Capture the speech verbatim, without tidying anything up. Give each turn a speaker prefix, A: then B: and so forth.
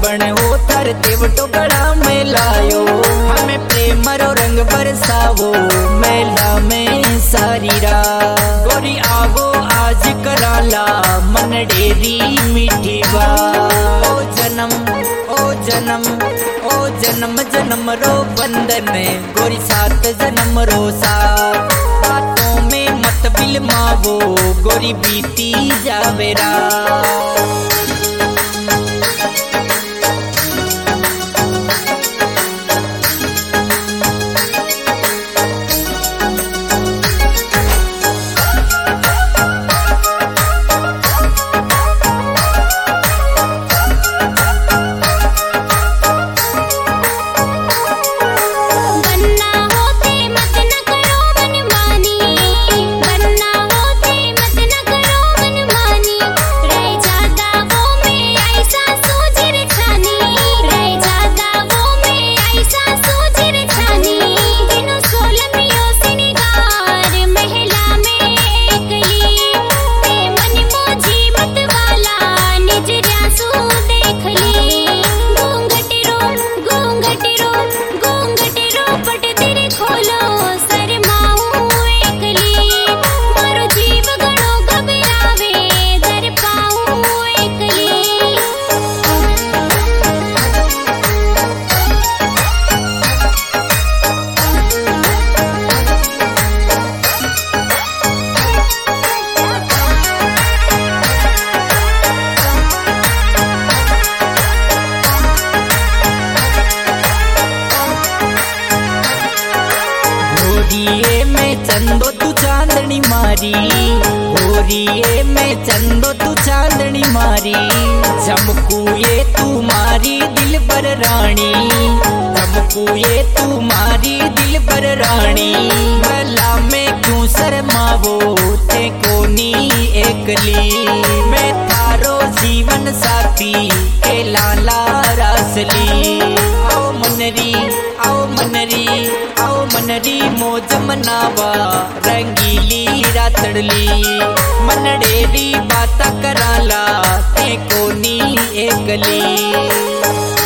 A: बन हो थर तेवटो गड़ा में लायो, हमें प्रेम रो रंग बरसावो मेला में सारी रात। गोरी आवो आज कराला मन डेरी मीठी बात। ओ जन्म ओ जन्म ओ जन्म जन्म रो बंधन गोरी सात जन्म रो साथ। बातों में मत बिलमावो गोरी बीती जावे रात। होरिये में चंदो तू चांदनी मारी, होरिये में चंदो तू चांदनी मारी। चमकुए तू मारी दिल पर रानी, चमकुए तू मारी दिल पर रानी। मला में क्यों शर्मावो ते कोनी एकली, मैं थारो जीवन साथी के लाला रासली। आओ मनरी आओ मनरी आओ मनरी मौज मनावा रंगीली रातड़ली। मनडेरी बाता कराला ते कोनी एकली।